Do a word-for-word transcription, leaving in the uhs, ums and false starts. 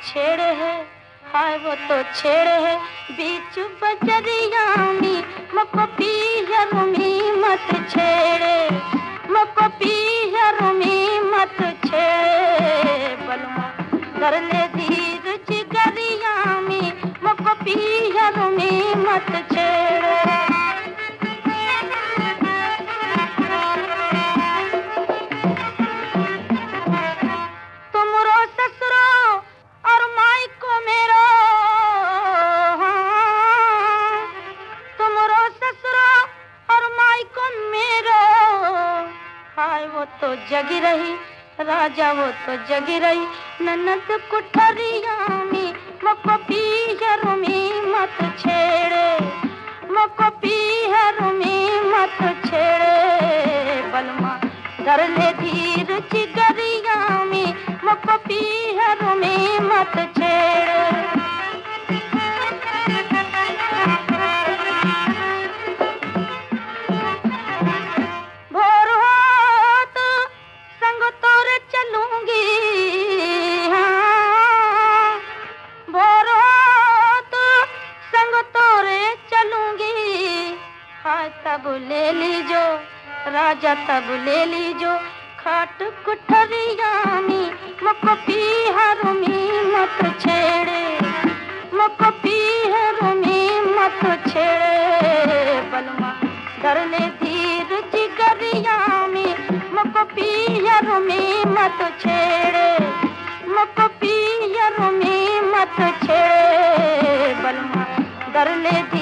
छेड़े है, हाय वो तो छेड़े है बीच बजरिया में, मको पीहर में मत छेड़े, मको पीहर में मत छेड़े, बलमा कर ले धीर जिगरिया में, मको पीहर में मत छेड़े। वो तो जगी रही राजा, वो तो जगी रही ननद कुठरिया में, मको पीहर में मत छेड़े, मको पीहर में मत छेड़े, बलमा धर ले धीर जिगरिया में, मको पीहर में मत छेड़े। तब ले लीजो राजा, तब ले लीजो खाट कुठरिया में, मको पीहर में मत छेड़े, मको पीहर में मत छेड़े, बलमा धर ले धीर जिगरिया में, मको पीहर में मत छेड़े, मको पीहर में मत छेड़े, बलमा धर ले